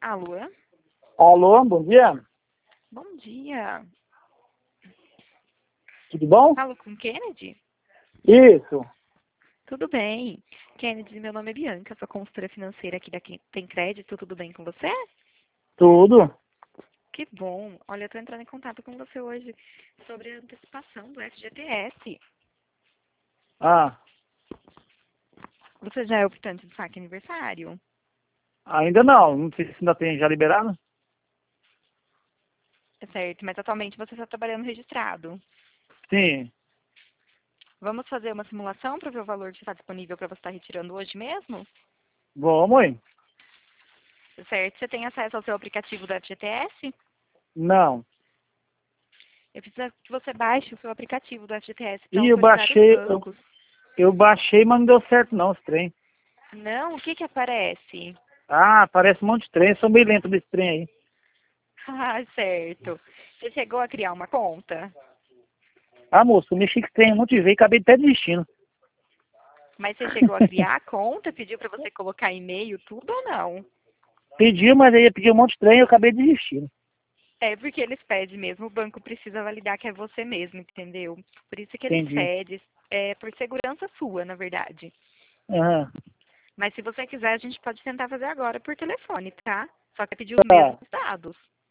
Alô? Alô, bom dia. Bom dia. Tudo bom? Falo com Kennedy? Isso. Tudo bem. Kennedy, meu nome é Bianca, sou consultora financeira aqui da Tem Crédito. Tudo bem com você? Tudo. Que bom. Olha, eu estou entrando em contato com você hoje sobre a antecipação do FGTS. Ah, Você já é optante do saque aniversário? ainda não. Não sei se ainda tem já liberado. É certo, mas atualmente você está trabalhando registrado. Sim. Vamos fazer uma simulação para ver o valor que está disponível para você estar retirando hoje mesmo? Vamos aí. Certo. Você tem acesso ao seu aplicativo do FGTS? Não. Eu preciso que você baixe o seu aplicativo do FGTS para Ih, eu autorizar os baixei, bancos. eu baixei, mas não deu certo não, esse trem. Não, o que que aparece? Ah, parece um monte de trem. Eu sou meio lento desse trem aí. Ah, certo. Você chegou a criar uma conta? Ah, moço, eu mexi com esse trem um monte de vezes e acabei até desistindo. Mas você chegou a criar a conta? Pediu para você colocar e-mail, tudo ou não? Pedi, mas aí eu pedi um monte de trem e eu acabei desistindo. É porque eles pedem mesmo, o banco precisa validar que é você mesmo, entendeu? Por isso que eles Entendi. pedem, por segurança sua, na verdade. Aham. Mas se você quiser, a gente pode tentar fazer agora por telefone, tá? Só que pedir os Tá. mesmos dados.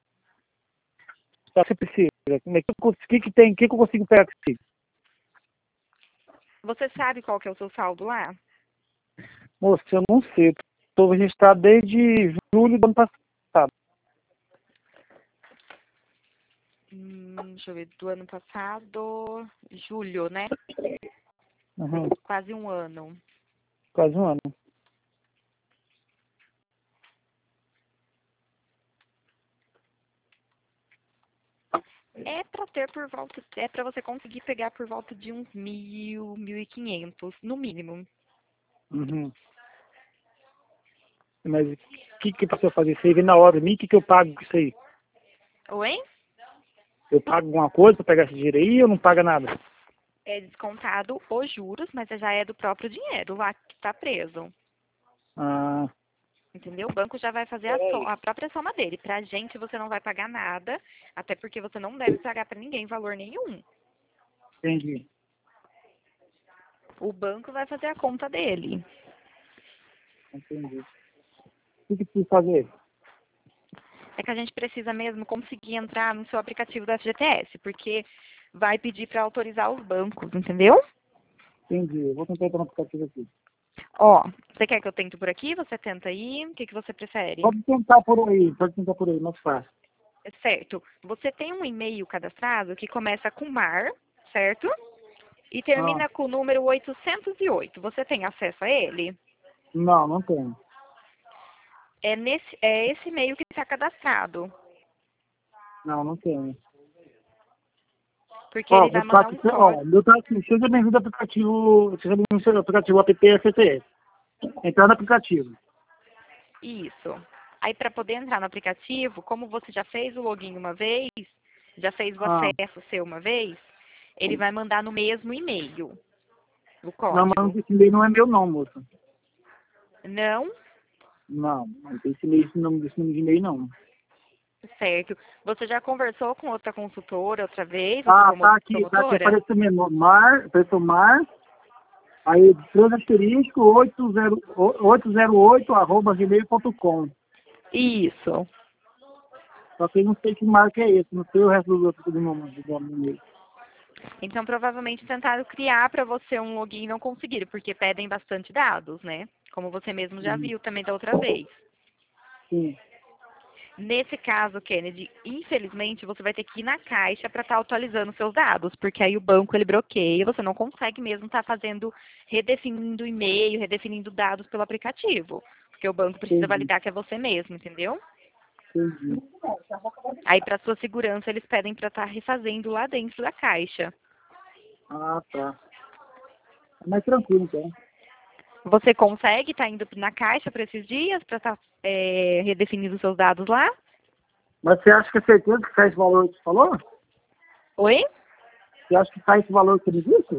Só se precisa. Como é que tem? O que eu consigo pegar aqui? Você sabe qual que é o seu saldo lá? Moço, eu não sei. Estou registrado desde julho do ano passado. Deixa eu ver, do ano passado, julho, né? Uhum. Quase um ano. Quase um ano. É para você conseguir pegar por volta de uns 1.000, 1.500, no mínimo. Uhum. Mas o que a pessoa fazer isso aí? Vem na hora de mim, o que eu pago com isso aí? Oi? Eu pago alguma coisa para pegar esse dinheiro aí ou não paga nada? É descontado os juros, mas já é do próprio dinheiro lá que está preso. Ah, Entendeu? O banco já vai fazer a própria soma dele. Pra gente, você não vai pagar nada, até porque você não deve pagar para ninguém valor nenhum. entendi. O banco vai fazer a conta dele. Entendi. O que preciso fazer? É que a gente precisa mesmo conseguir entrar no seu aplicativo do FGTS, porque vai pedir para autorizar os bancos, entendeu? Entendi. Eu vou tentar entrar no aplicativo aqui. Ó, você quer que eu tente por aqui? Você tenta aí? O que que você prefere? Pode tentar por aí, mais fácil. Certo. Você tem um e-mail cadastrado que começa com mar, certo? E Ah, termina com o número 808. Você tem acesso a ele? não, não tenho. É esse e-mail que está cadastrado, Não, não tenho. porque Ó, ele vou vai falar mandar que um você, ó, código. meu tá aqui, seja bem-vindo ao aplicativo, seja bem-vindo ao aplicativo app FTS. Entrar no aplicativo. Isso. Aí, para poder entrar no aplicativo, como você já fez o login uma vez, já fez o Ah, acesso seu uma vez, ele vai mandar no mesmo e-mail o não, mas código. esse e-mail não é meu não, moça. Não? Não, não tem esse nome de e-mail não. Certo. Você já conversou com outra consultora outra vez, outra Ah, tá aqui promotora? apareceu mesmo, apareceu Mar, aí três asterisco 808 @gmail.com. Isso. Só que eu não sei que marca é esse, não sei o resto dos outros do nome do e-mail. Então, provavelmente tentaram criar para você um login e não conseguiram, porque pedem bastante dados, né? Como você mesmo já Uhum. viu também da outra vez. Sim, Nesse caso, Kennedy, infelizmente você vai ter que ir na caixa para estar atualizando seus dados, porque aí o banco ele bloqueia, você não consegue mesmo estar fazendo, redefinindo o e-mail, redefinindo dados pelo aplicativo, porque o banco precisa entendi, validar que é você mesmo, entendeu? entendi. Aí para sua segurança eles pedem para estar refazendo lá dentro da caixa. Ah, tá. É mais tranquilo então. Você consegue estar indo na caixa para esses dias para estar redefinindo seus dados lá? Mas você acha que é certeza que sai esse valor que você falou? Oi? Você acha que sai esse valor que você me disse?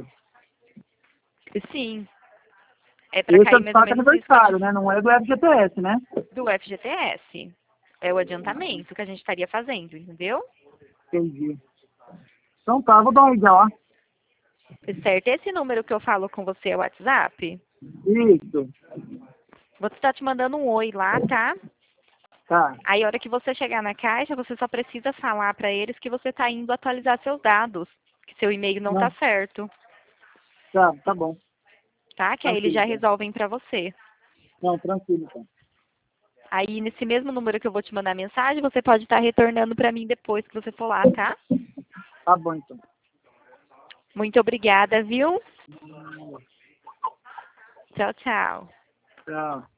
Sim. É para Esse é cair do mais ou saque menos isso que eu te aniversário, né? Não é do FGTS, né? do FGTS. É o adiantamento que a gente estaria fazendo, entendeu? Entendi. Então tá, vou dar uma liga lá. Certo? Esse número que eu falo com você é o WhatsApp? Isso. Você está te mandando um oi lá, tá? Tá, Aí, a hora que você chegar na caixa, você só precisa falar para eles que você está indo atualizar seus dados, que seu e-mail não está não, certo, tá bom. tá? Que aí eles Tranquilo, já então. resolvem para você. Não, tranquilo, então. Aí, nesse mesmo número que eu vou te mandar mensagem, você pode estar retornando para mim depois que você for lá, tá? Tá bom, então. Muito obrigada, viu? Tchau, tchau. Tchau.